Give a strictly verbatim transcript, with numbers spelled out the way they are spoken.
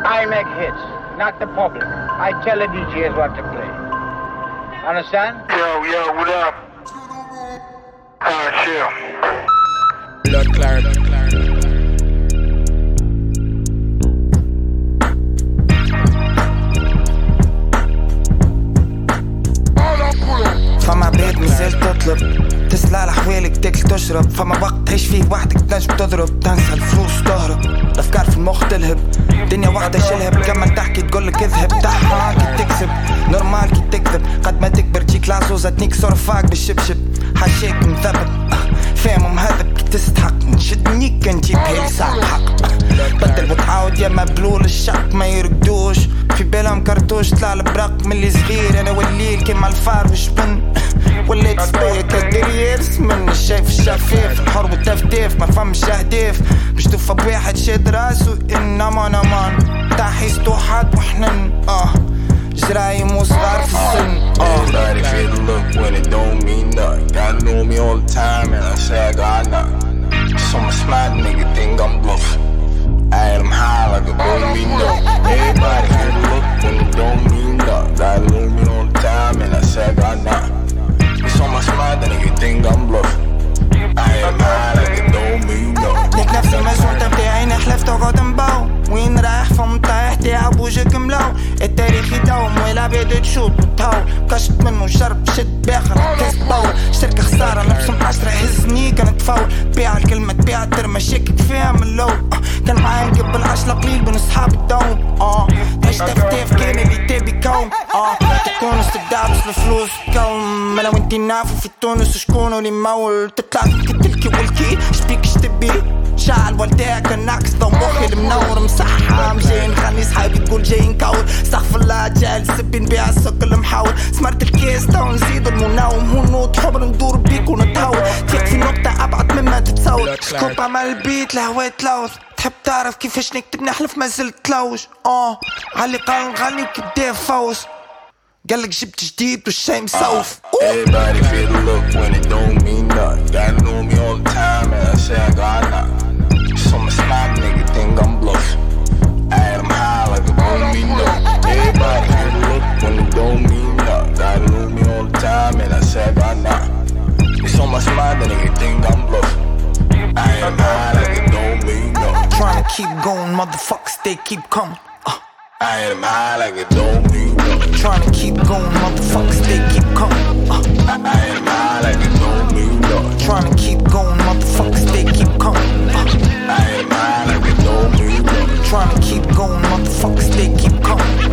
I make hits, not the public. I tell the D Js what to play. Understand? Yo, yo, what up? Uh, chill. Blood clot. فما بيت مازال تطلب تسلع لحوالك تاكل تشرب فما وقت تعيش فيه وحدك تنجم تضرب تنسى الفلوس تهرب الأفكار في المخ تلهب دنيا واحدة شلهب كمل تحكي تقولك اذهب تحرى كي تكسب نورمال كي تكذب قد ما تكبر تجيك لعزوزة تنيك صرفاك بالشبشب حاشاك مثبت فاهم مهذب كي تستحق نشدني كان جيب هيلي ساعة حق بدل وتعاود يا مبلول الشعب ما يرقدوش في بالهم كرتوش طلع البرق من اللي صغير انا والليل كيما الفار وشبن وليت سبايا كالدرييرس من الشايف الشفاف الحرب والتفتيف ما فهمش اهداف مش توفى بواحد شاد راسو انما نمان تحيستو حد وحنن اه جرايم وصغار في السن اه Everybody feel the look when it don't mean nothing. Gotta know me all the time and I say I got nothing. Some smart nigga think I'm bluffing. I am high like a don't mean nothing. Everybody feel the look when it don't mean nothing. Gotta know me all the time and I say I got nothing. Some smart nigga think I'm bluffing. I am high like it don't mean nothing. ليك نفسي مجنون تبدي عيني حلفت وقعد نباو وين رايح فم طايح تاعب وجهك ملاو التاريخ يداوم والعباد تشوط وتهاو كشت منه شرب شد باخر كاس باور شركة خسارة نفسهم عشرة هزني كانت فاول بيع الكلمة تبيع ترمى شاكك فيها من اللو كان معايا قبل عشرة قليل بين اصحاب الدوم اه عشت افتاف كان اللي تابي كوم اه تكون استبداع بس الفلوس كوم ما لو انتي نافو في تونس شكونو اللي مول تطلع تلكي والكي شبيك شتبي شعل والداك النعكس ضو مخي المنور مسحة مجاي نغني صحابي تقول جاي نكور استغفر الله جال سبي نبيع السوق المحاور سمرت الكيس تو نزيد المناوم ونوط حبر ندور بيك ونتهور تيك في نقطة أبعد مما تتصور سكوب عمل البيت لهوات لوث تحب تعرف كيفاش نكتب نحلف ما زلت تلوج اه علي قال نغني كبدا فوز قالك جبت جديد والشي مسوف Everybody feel the look when it don't mean nothing. Gotta know me all the time and I say I got nothing. Some smart nigga think I'm bluffing. I am high like it don't mean nothing. Everybody feel the look when it don't mean nothing. Gotta know me all the time and I say I got nothing. Some smart nigga think I'm bluffing. I am high like it don't mean nothing. Trying to keep going, motherfuckers, they keep coming. Uh. I am high like it don't mean nothing. Trying to keep going, motherfuckers, they keep coming. Uh. I am high like it don't mean nothing. Trying to keep going, motherfuckers, they keep coming. Uh. I am high like it don't mean nothing. Trying to keep going, motherfuckers, they keep coming.